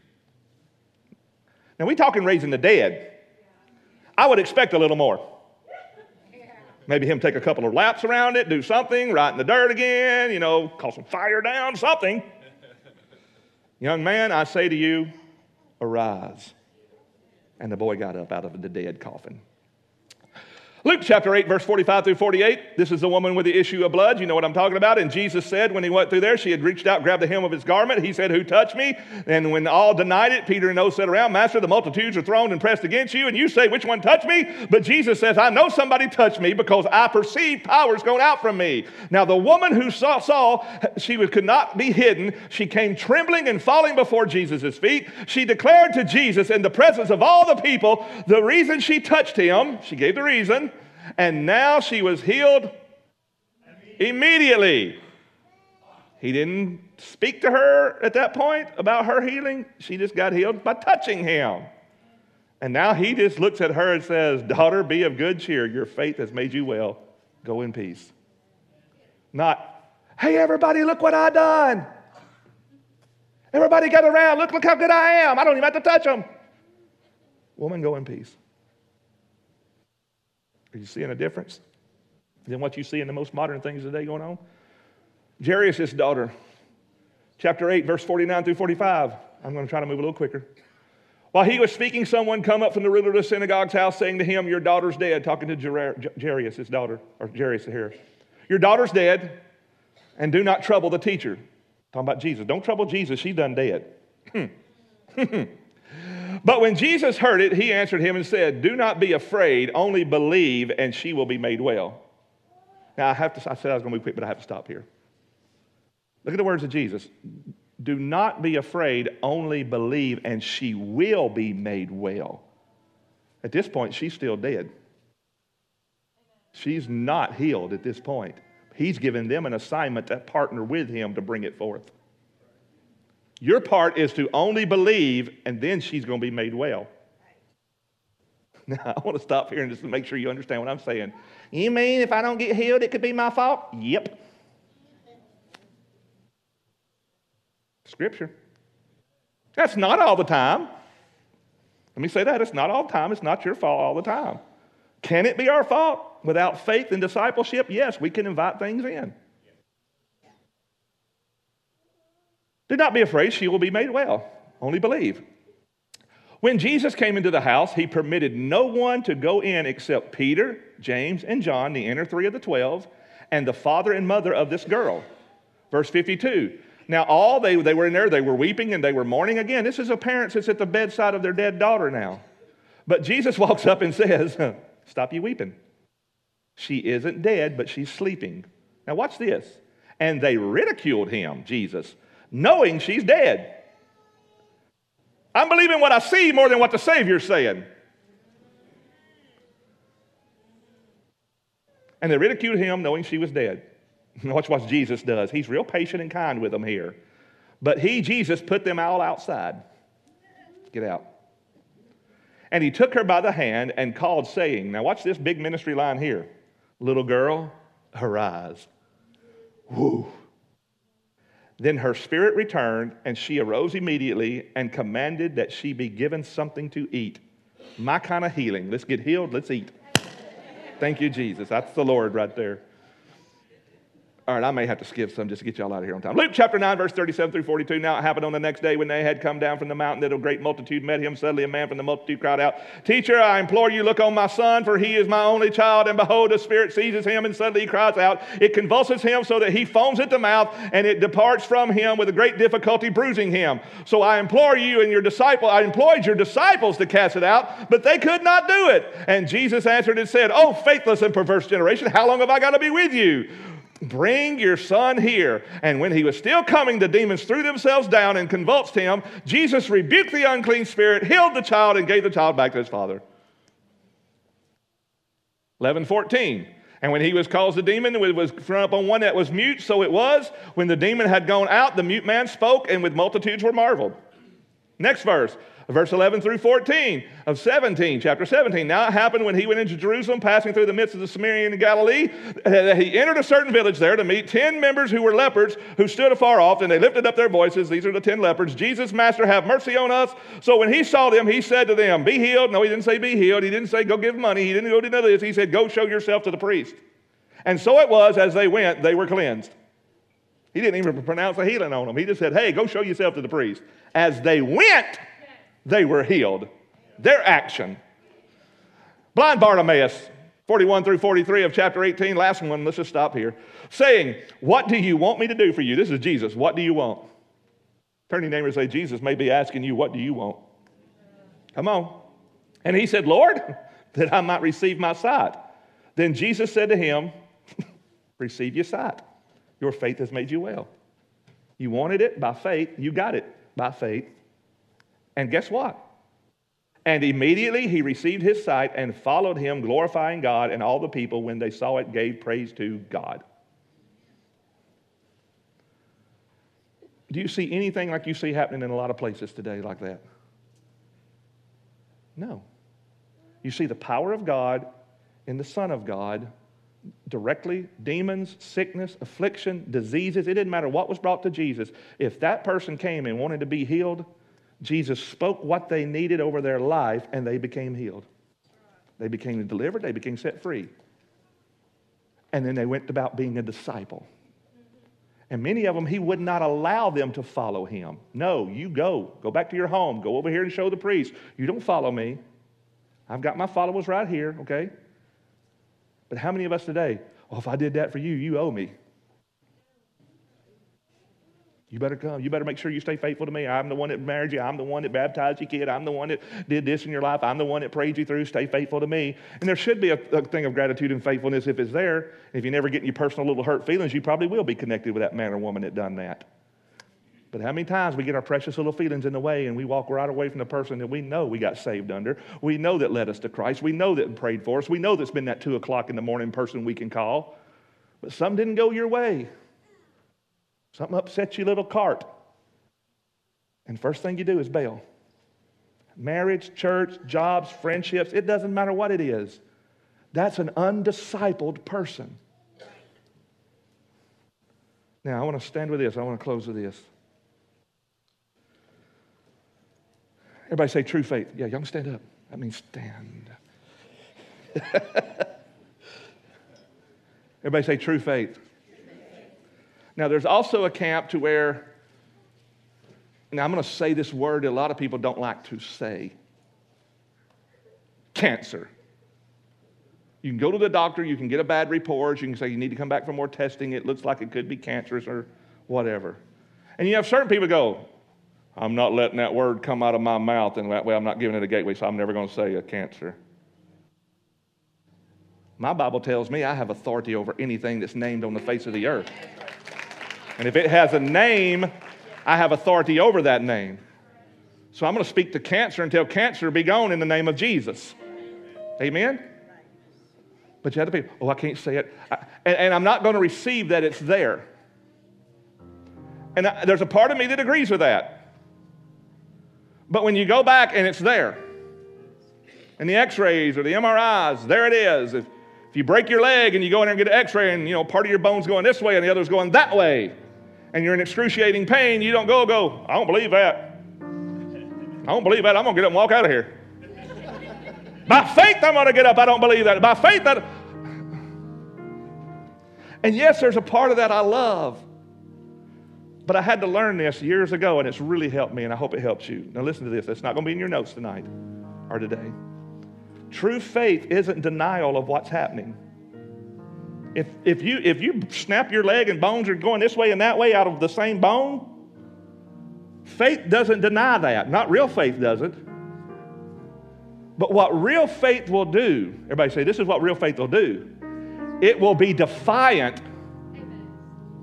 Now, we talking raising the dead. I would expect a little more. Maybe him take a couple of laps around it, do something, right in the dirt again, you know, call some fire down, something. Young man, I say to you, arise. And the boy got up out of the dead coffin. Luke chapter eight, verse forty-five through forty-eight. This is the woman with the issue of blood. You know what I'm talking about. And Jesus said when he went through there, she had reached out, grabbed the hem of his garment. He said, who touched me? And when all denied it, Peter and those sat around, Master, the multitudes are thrown and pressed against you. And you say, which one touched me? But Jesus says, I know somebody touched me because I perceive powers going out from me. Now the woman who saw, saw she could not be hidden. She came trembling and falling before Jesus' feet. She declared to Jesus in the presence of all the people the reason she touched him. She gave the reason. And now she was healed immediately. He didn't speak to her at that point about her healing. She just got healed by touching him. And now he just looks at her and says, daughter, be of good cheer. Your faith has made you well. Go in peace. Not, hey, everybody, look what I done. Everybody gather around. Look, look how good I am. I don't even have to touch them. Woman, go in peace. Are you seeing a difference than what you see in the most modern things today going on? Jairus' daughter, chapter eight, verse forty-nine through forty-five. I'm going to try to move a little quicker. While he was speaking, someone come up from the ruler of the synagogue's house saying to him, your daughter's dead, talking to Jairus, his daughter, or Jairus here. Your daughter's dead, and do not trouble the teacher. Talking about Jesus. Don't trouble Jesus, she's done dead. But when Jesus heard it, he answered him and said, do not be afraid, only believe, and she will be made well. Now, I have to, I said I was going to be quick, but I have to stop here. Look at the words of Jesus. Do not be afraid, only believe, and she will be made well. At this point, she's still dead. She's not healed at this point. He's given them an assignment to partner with him to bring it forth. Your part is to only believe, and then she's going to be made well. Now, I want to stop here and just make sure you understand what I'm saying. You mean if I don't get healed, it could be my fault? Yep. Scripture. That's not all the time. Let me say that. It's not all the time. It's not your fault all the time. Can it be our fault? Without faith and discipleship, yes, we can invite things in. Do not be afraid, she will be made well. Only believe. When Jesus came into the house, he permitted no one to go in except Peter, James, and John, the inner three of the twelve, and the father and mother of this girl. Verse fifty-two. Now all they, they were in there, they were weeping and they were mourning. Again, this is a parent that's at the bedside of their dead daughter now. But Jesus walks up and says, stop you weeping. She isn't dead, but she's sleeping. Now watch this. And they ridiculed him, Jesus, knowing she's dead. I'm believing what I see more than what the Savior's saying. And they ridiculed him knowing she was dead. Watch what Jesus does. He's real patient and kind with them here. But he, Jesus, put them all outside. Get out. And he took her by the hand and called, saying, now watch this big ministry line here. Little girl, arise. Woo. Then her spirit returned, and she arose immediately and commanded that she be given something to eat. My kind of healing. Let's get healed. Let's eat. Thank you, Jesus. That's the Lord right there. All right, I may have to skip some just to get y'all out of here on time. Luke chapter nine, verse thirty-seven through forty-two. Now it happened on the next day when they had come down from the mountain that a great multitude met him. Suddenly a man from the multitude cried out, Teacher, I implore you, look on my son, for he is my only child. And behold, the spirit seizes him, and suddenly he cries out. It convulses him so that he foams at the mouth, and it departs from him with a great difficulty, bruising him. So I implore you and your disciple, I employed your disciples to cast it out, but they could not do it. And Jesus answered and said, Oh, faithless and perverse generation, how long have I got to be with you? bring your son here. And when he was still coming, the demons threw themselves down and convulsed him. Jesus rebuked the unclean spirit, healed the child, and gave the child back to his father. eleven fourteen. And when he was caused the demon, it was thrown up on one that was mute, so it was. When the demon had gone out, the mute man spoke, and with multitudes were marveled. Next verse, verse eleven through fourteen of seventeen, chapter seventeen. Now it happened when he went into Jerusalem, passing through the midst of the Samaria and Galilee, that he entered a certain village there to meet ten members who were lepers, who stood afar off, and they lifted up their voices. These are the ten lepers. Jesus, Master, have mercy on us. So when he saw them, he said to them, be healed. No, he didn't say be healed. He didn't say go give money. He didn't go do none of this. He said, go show yourself to the priest. And so it was, as they went, they were cleansed. He didn't even pronounce a healing on them. He just said, hey, go show yourself to the priest. As they went, they were healed. Their action. Blind Bartimaeus, forty-one through forty-three of chapter eighteen, last one, let's just stop here. Saying, what do you want me to do for you? This is Jesus. What do you want? Turn to your neighbor and say, Jesus may be asking you, what do you want? Come on. And he said, Lord, that I might receive my sight. Then Jesus said to him, receive your sight. Your faith has made you well. You wanted it by faith. You got it by faith. And guess what? And immediately he received his sight and followed him, glorifying God, and all the people, when they saw it, gave praise to God. Do you see anything like you see happening in a lot of places today like that? No. You see the power of God in the Son of God directly. Demons, sickness, affliction, diseases. It didn't matter what was brought to Jesus. If that person came and wanted to be healed, Jesus spoke what they needed over their life, and they became healed. They became delivered. They became set free. And then they went about being a disciple. And many of them, he would not allow them to follow him. No, you go. Go back to your home. Go over here and show the priest. You don't follow me. I've got my followers right here, okay? But how many of us today, well, if I did that for you, you owe me. You better come. You better make sure you stay faithful to me. I'm the one that married you. I'm the one that baptized your kid. I'm the one that did this in your life. I'm the one that prayed you through. Stay faithful to me. And there should be a, a thing of gratitude and faithfulness if it's there. If you never get in your personal little hurt feelings, you probably will be connected with that man or woman that done that. But how many times we get our precious little feelings in the way and we walk right away from the person that we know we got saved under. We know that led us to Christ. We know that prayed for us. We know that's been that two o'clock in the morning person we can call. But something didn't go your way. Something upset your little cart. And first thing you do is bail. Marriage, church, jobs, friendships, it doesn't matter what it is. That's an undiscipled person. Now, I want to stand with this. I want to close with this. Everybody say true faith. Yeah, y'all can stand up. That means stand. Everybody say true faith. Now, there's also a camp to where, now I'm going to say this word that a lot of people don't like to say. Cancer. You can go to the doctor, you can get a bad report, you can say you need to come back for more testing, it looks like it could be cancerous or whatever. And you have certain people go, I'm not letting that word come out of my mouth, and that way I'm not giving it a gateway, so I'm never going to say a cancer. My Bible tells me I have authority over anything that's named on the face of the earth. And if it has a name, I have authority over that name. So I'm going to speak to cancer until cancer be gone in the name of Jesus. Amen? But you have to be, oh, I can't say it. I, and, and I'm not going to receive that it's there. And I, there's a part of me that agrees with that. But when you go back and it's there, and the x-rays or the M R Is, there it is. If, if you break your leg and you go in there and get an x-ray and, you know, part of your bone's going this way and the other's going that way, and you're in excruciating pain, you don't go, go, I don't believe that. I don't believe that. I'm going to get up and walk out of here. By faith, I'm going to get up. I don't believe that. By faith, that. And yes, there's a part of that I love. But I had to learn this years ago, and it's really helped me, and I hope it helps you. Now listen to this. It's not going to be in your notes tonight or today. True faith isn't denial of what's happening. If, if, you, if you snap your leg and bones are going this way and that way out of the same bone, faith doesn't deny that. Not real faith doesn't. But what real faith will do, everybody say, this is what real faith will do. It will be defiant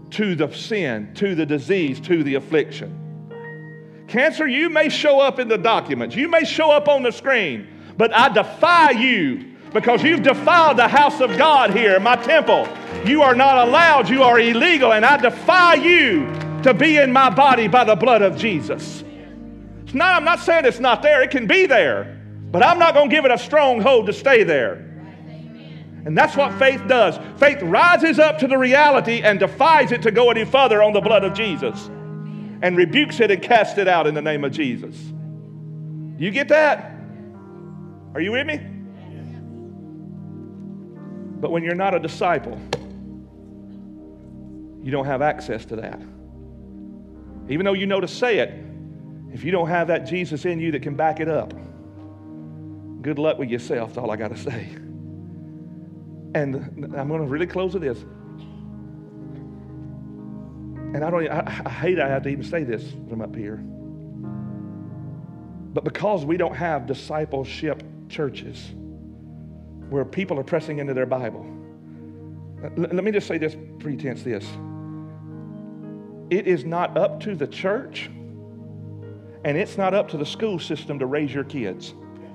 to the sin, to the disease, to the affliction. Cancer, you may show up in the documents. You may show up on the screen, but I defy you because you've defiled the house of God here, my temple. You are not allowed. You are illegal, and I defy you to be in my body by the blood of Jesus. It's not, I'm not saying it's not there. It can be there, but I'm not going to give it a stronghold to stay there. And that's what faith does. Faith rises up to the reality and defies it to go any further on the blood of Jesus and rebukes it and casts it out in the name of Jesus. You get that? Are you with me? But when you're not a disciple, you don't have access to that. Even though you know to say it, if you don't have that Jesus in you that can back it up, good luck with yourself, that's all I got to say. And I'm going to really close with this. And I don't, I, I hate I have to even say this from up here. But because we don't have discipleship churches where people are pressing into their Bible, let, let me just say this pretense this. It is not up to the church and it's not up to the school system to raise your kids.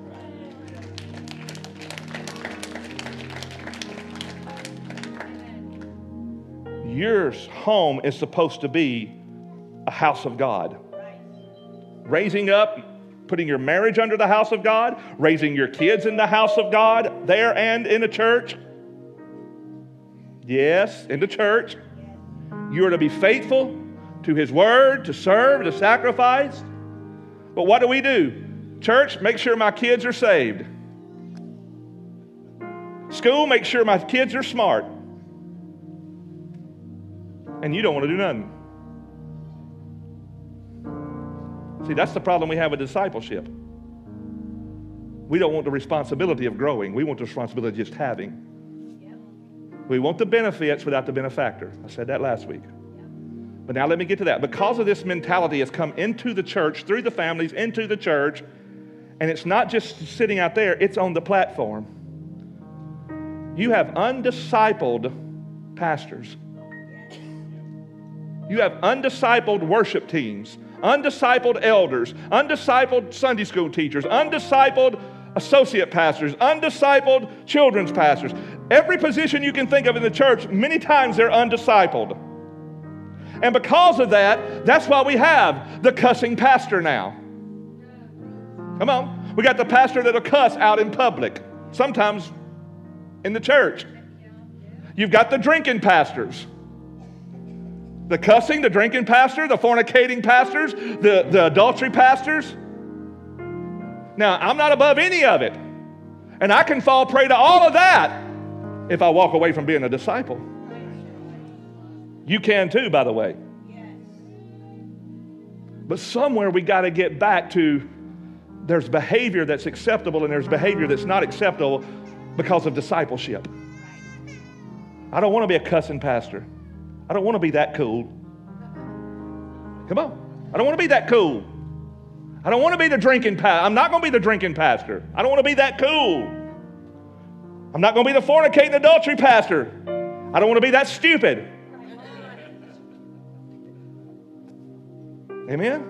Your home is supposed to be a house of God. Raising up, putting your marriage under the house of God, raising your kids in the house of God, there and in the church. Yes, in the church. You are to be faithful to His Word, to serve, to sacrifice. But what do we do? Church, make sure my kids are saved. School, make sure my kids are smart. And you don't want to do nothing. See, that's the problem we have with discipleship. We don't want the responsibility of growing. We want the responsibility of just having. Yep. We want the benefits without the benefactor. I said that last week. Yep. But now let me get to that. Because of this mentality has come into the church, through the families, into the church, and it's not just sitting out there, it's on the platform. You have undiscipled pastors. You have undiscipled worship teams, undiscipled elders, undiscipled Sunday school teachers, undiscipled associate pastors, undiscipled children's pastors. Every position you can think of in the church, many times they're undiscipled. And because of that, that's why we have the cussing pastor now. Come on. We got the pastor that'll cuss out in public, sometimes in the church. You've got the drinking pastors. The cussing, the drinking pastor, the fornicating pastors, the, the adultery pastors. Now, I'm not above any of it. And I can fall prey to all of that if I walk away from being a disciple. You can too, by the way. But somewhere we got to get back to there's behavior that's acceptable and there's behavior that's not acceptable because of discipleship. I don't want to be a cussing pastor. I don't want to be that cool. Come on. I don't want to be that cool. I don't want to be the drinking pastor. I'm not going to be the drinking pastor. I don't want to be that cool. I'm not going to be the fornicating adultery pastor. I don't want to be that stupid. Amen?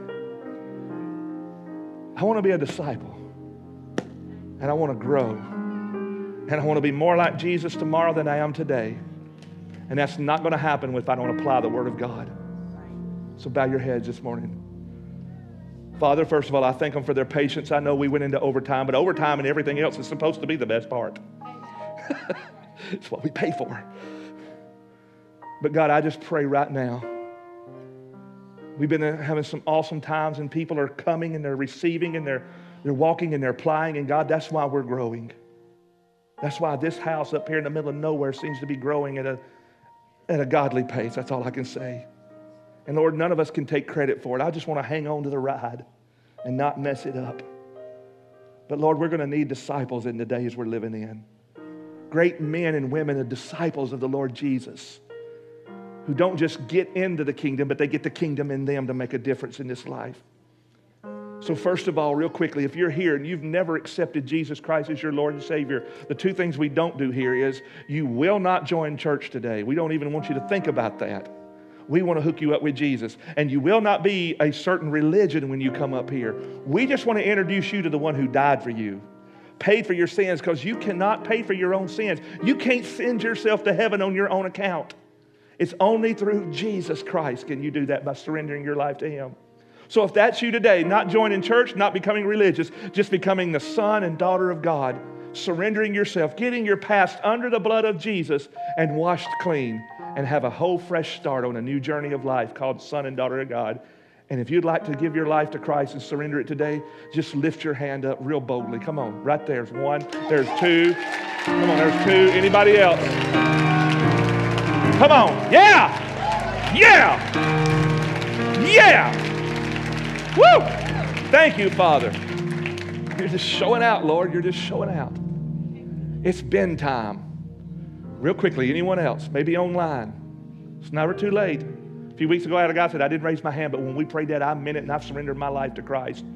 I want to be a disciple. And I want to grow. And I want to be more like Jesus tomorrow than I am today. And that's not going to happen if I don't apply the Word of God. So bow your heads this morning. Father, first of all, I thank them for their patience. I know we went into overtime, but overtime and everything else is supposed to be the best part. It's what we pay for. But God, I just pray right now. We've been having some awesome times and people are coming and they're receiving and they're, they're walking and they're applying. And God, that's why we're growing. That's why this house up here in the middle of nowhere seems to be growing at a at a godly pace. That's all I can say. And Lord, none of us can take credit for it. I just want to hang on to the ride and not mess it up. But Lord, we're going to need disciples in the days we're living in. Great men and women and disciples of the Lord Jesus who don't just get into the kingdom, but they get the kingdom in them to make a difference in this life. So first of all, real quickly, if you're here and you've never accepted Jesus Christ as your Lord and Savior, the two things we don't do here is you will not join church today. We don't even want you to think about that. We want to hook you up with Jesus. And you will not be a certain religion when you come up here. We just want to introduce you to the one who died for you, paid for your sins, because you cannot pay for your own sins. You can't send yourself to heaven on your own account. It's only through Jesus Christ can you do that, by surrendering your life to Him. So if that's you today, not joining church, not becoming religious, just becoming the son and daughter of God, surrendering yourself, getting your past under the blood of Jesus and washed clean, and have a whole fresh start on a new journey of life called son and daughter of God. And if you'd like to give your life to Christ and surrender it today, just lift your hand up real boldly. Come on, right there's one, there's two. Come on, there's two. Anybody else? Come on, yeah, yeah, yeah. Woo! Thank you, Father. You're just showing out, Lord. You're just showing out. It's been time. Real quickly, anyone else? Maybe online. It's never too late. A few weeks ago, I had a guy said, I didn't raise my hand, but when we prayed that, I meant it, and I've surrendered my life to Christ.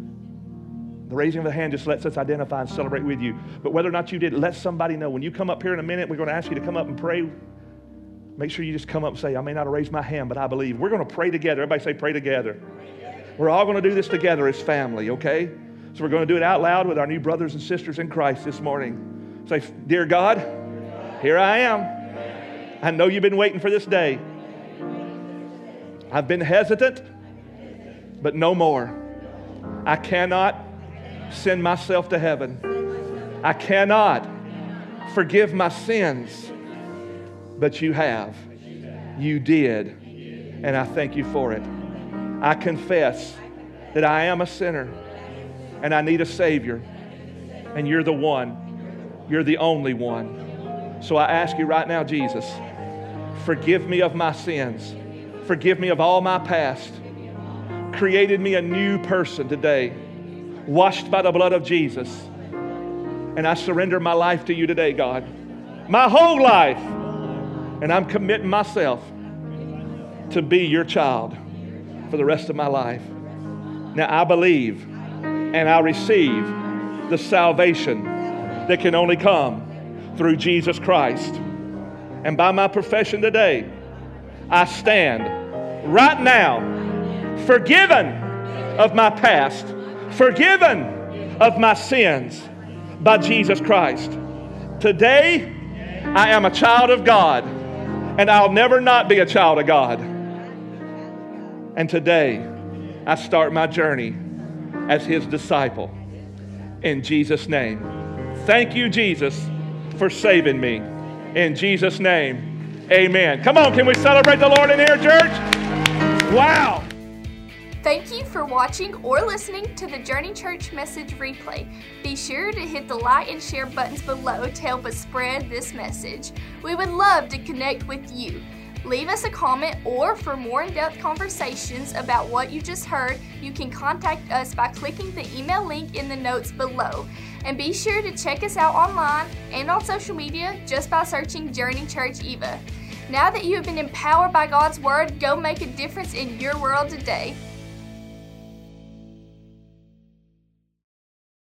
The raising of the hand just lets us identify and celebrate with you. But whether or not you did, let somebody know. When you come up here in a minute, we're going to ask you to come up and pray. Make sure you just come up and say, I may not have raised my hand, but I believe. We're going to pray together. Everybody say, pray together. We're all going to do this together as family, okay? So we're going to do it out loud with our new brothers and sisters in Christ this morning. Say, dear God, here I am. I know you've been waiting for this day. I've been hesitant, but no more. I cannot send myself to heaven. I cannot forgive my sins, but you have. You did, and I thank you for it. I confess that I am a sinner, and I need a Savior, and you're the one. You're the only one. So I ask you right now, Jesus, forgive me of my sins. Forgive me of all my past. Created me a new person today, washed by the blood of Jesus. And I surrender my life to you today, God. My whole life. And I'm committing myself to be your child for the rest of my life. Now I believe and I receive the salvation that can only come through Jesus Christ. And by my profession today, I stand right now forgiven of my past, forgiven of my sins by Jesus Christ. Today, I am a child of God, and I'll never not be a child of God. And today, I start my journey as His disciple. In Jesus' name. Thank you, Jesus, for saving me. In Jesus' name, amen. Come on, can we celebrate the Lord in here, church? Wow. Thank you for watching or listening to the Journey Church message replay. Be sure to hit the like and share buttons below to help us spread this message. We would love to connect with you. Leave us a comment, or for more in-depth conversations about what you just heard, you can contact us by clicking the email link in the notes below. And be sure to check us out online and on social media just by searching Journey Church Eva. Now that you have been empowered by God's Word, go make a difference in your world today.